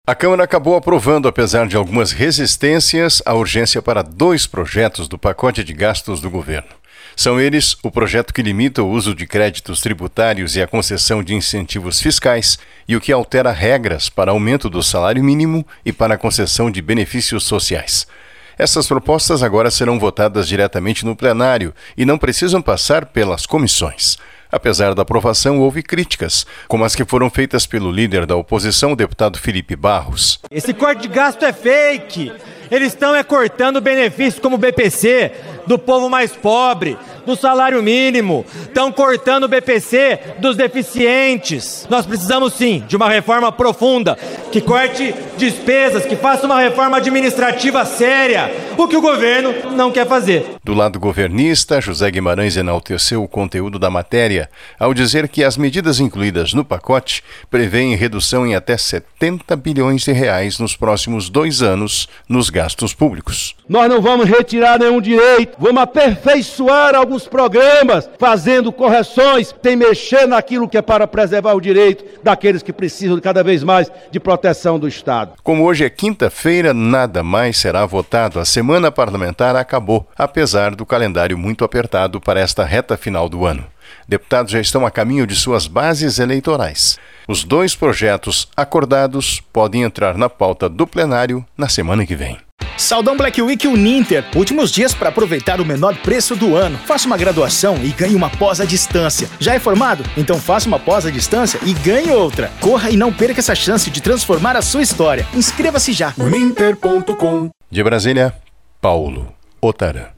A Câmara acabou aprovando, apesar de algumas resistências, a urgência para 2 projetos do pacote de gastos do governo. São eles o projeto que limita o uso de créditos tributários e a concessão de incentivos fiscais e o que altera regras para aumento do salário mínimo e para a concessão de benefícios sociais. Essas propostas agora serão votadas diretamente no plenário e não precisam passar pelas comissões. Apesar da aprovação, houve críticas, como as que foram feitas pelo líder da oposição, o deputado Felipe Barros. Esse corte de gasto é fake. Eles estão cortando benefícios como o BPC do povo mais pobre, do salário mínimo, estão cortando o BPC dos deficientes. Nós precisamos sim de uma reforma profunda, que corte despesas, que faça uma reforma administrativa séria, o que o governo não quer fazer. Do lado governista, José Guimarães enalteceu o conteúdo da matéria, ao dizer que as medidas incluídas no pacote prevêem redução em até 70 bilhões de reais nos próximos 2 anos nos gastos públicos. Nós não vamos retirar nenhum direito, vamos aperfeiçoar alguns programas, fazendo correções, sem mexer naquilo que é para preservar o direito daqueles que precisam cada vez mais de proteção do Estado. Como hoje é quinta-feira, nada mais será votado. A semana parlamentar acabou, apesar do calendário muito apertado para esta reta final do ano. Deputados já estão a caminho de suas bases eleitorais. Os 2 projetos acordados podem entrar na pauta do plenário na semana que vem. Saldão Black Week Uninter. Últimos dias para aproveitar o menor preço do ano. Faça uma graduação e ganhe uma pós à distância. Já é formado? Então faça uma pós à distância e ganhe outra. Corra e não perca essa chance de transformar a sua história. Inscreva-se já. Uninter.com. De Brasília, Paulo Otarã.